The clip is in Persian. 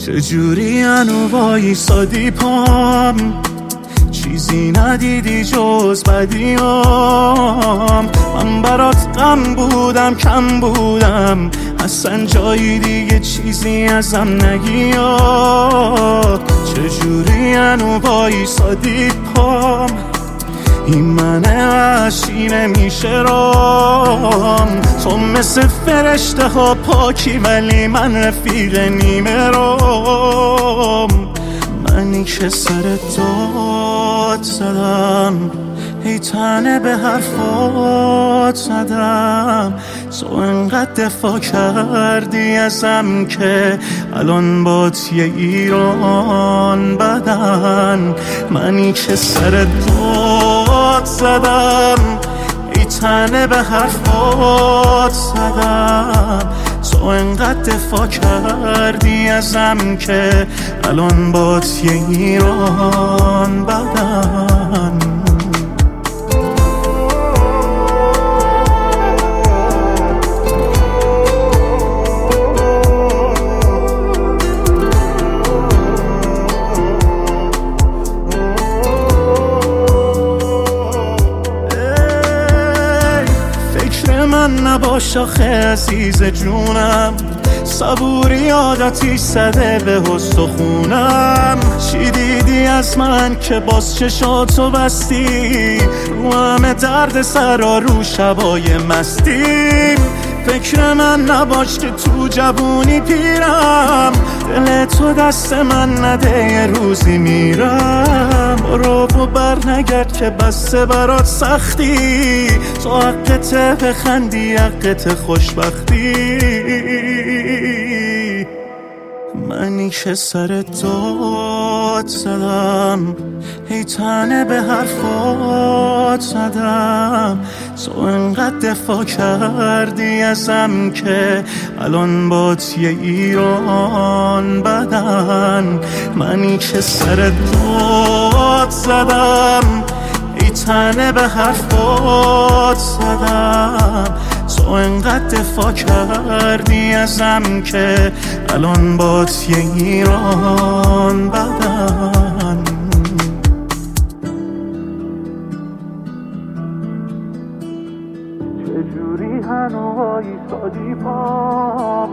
چجوری هنو وایسادی پام، چیزی ندیدی جز بدیام. من برات غم بودم کم بودم، اصلا جایی دیگه چیزی ازم نگیا. چجوری هنو وایسادی پام، این من وحشی نمیشه رام. تو مثل فرشته ها پاکی ولی من رفیق نیمه رام. منی که سر داد زدم، ای تنه به حرفات زدم. تو انقدر دفاع کردی ازم که الان بات یه ایران بدن. منی که سر داد زدم، ای تنه به حرفات زدم. تو انقدر دفاع کردی ازم که الان بات یه ایران بدن. من نباش آخه عزیز جونم، صبوری عادتی زده به استخونم. چی دیدی از من که باز چشاتو بستی، رو همه درد سرا رو شبای مستی. فکر من نباش که تو جوونی پیرم، دل تو دست من نده یه روزی میرم. برو و بر نگرد که بسته برات سختی، تو حقت بخندی حقت خوشبختی. منی که سر داد زدم، ای تنه به حرفات زدم. تو انقدر دفاع کردی ازم که الان بات یه ایران بدن. منی که سر داد زدم، ای تنه به حرفات زدم. تو انقدر دفاع کردی ازم که الان بات یه ایران بدن. چجوری هنو وایسادی پام،